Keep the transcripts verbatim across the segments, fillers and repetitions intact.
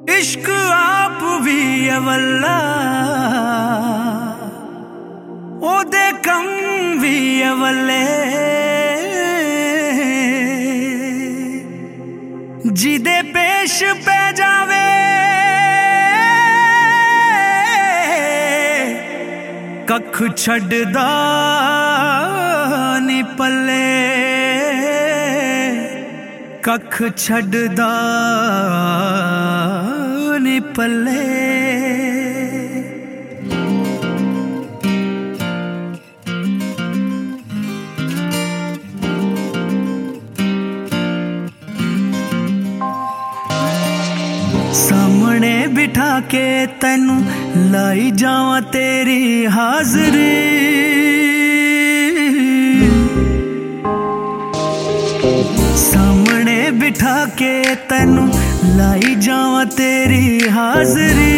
इश्क आप भी अवल्ला ओदे कम भी अवल्ले जिदे पेश पे जावे कख छड्डदा नी पल्ले कख छड्डदा नी पल्ले सामने बिठा के तैनू लाई जावां तेरी हाजरी सामने बिठा के तैनू लाई जावां तेरी हाजरी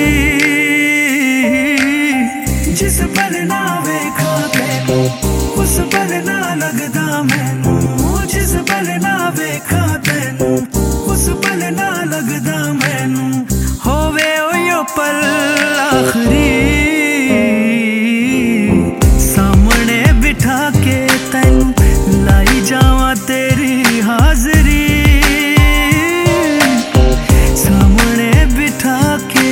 जिस पल ना वेखा तैनू उस पल ना लगदा मैनू जिस पल ना वेखा तैनू उस पल ना लगदा मैनू होवे ओयो पल आखरी सामने बिठा के तैनू लाई जावां तेरी हाजरी सामने बिठा के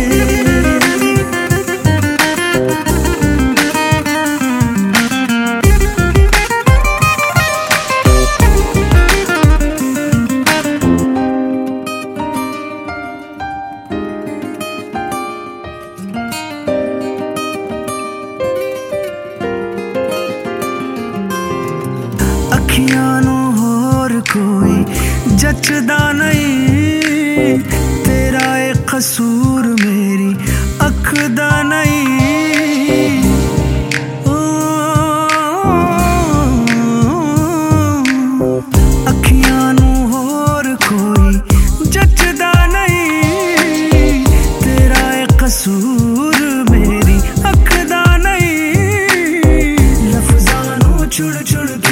अखियां नू होर कोई जचदा नहीं तेरा एक कसूर मेरी अख दा नहीं ओ, अखियां नू होर कोई जचदा नहीं तेरा एक कसूर मेरी अख दा नहीं लफ्ज़ां नू चुड़ चुड़ के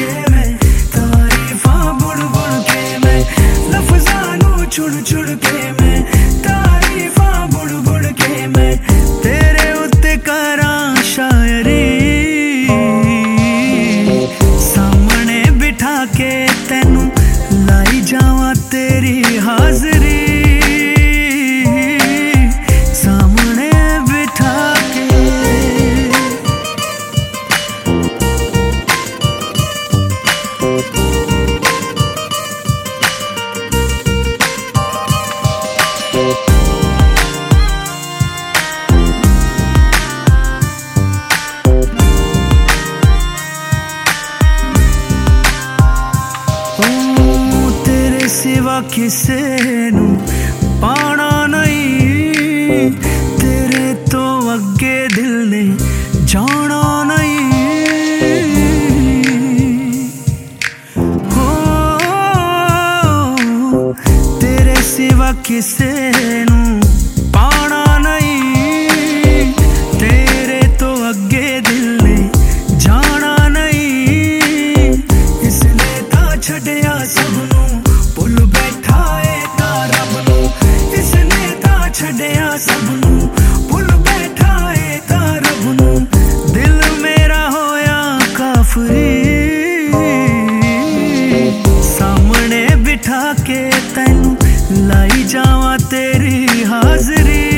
चुड़ चुड़ के मैं तारीफा बुड़ बुड़ के मैं तेरे उत्ते करां शायरी सामने बिठा के तैनू लाई जावां तेरी हाजरी सामने बिठा के सिवा किसे नू पाना नहीं तेरे तो अगे दिल ने जाना नहीं हो तेरे सिवा किसे नू पाना नहीं तेरे तो अगे दिल ने जाना नहीं इसने ता छड्डिया सबनू भुल बैठा है ता रब नू इसने ता छड्डिया सबनू भुल बैठा है ता रब नू दिल मेरा होया काफरी सामने बिठा के तैनू लाई जावां तेरी हाजरी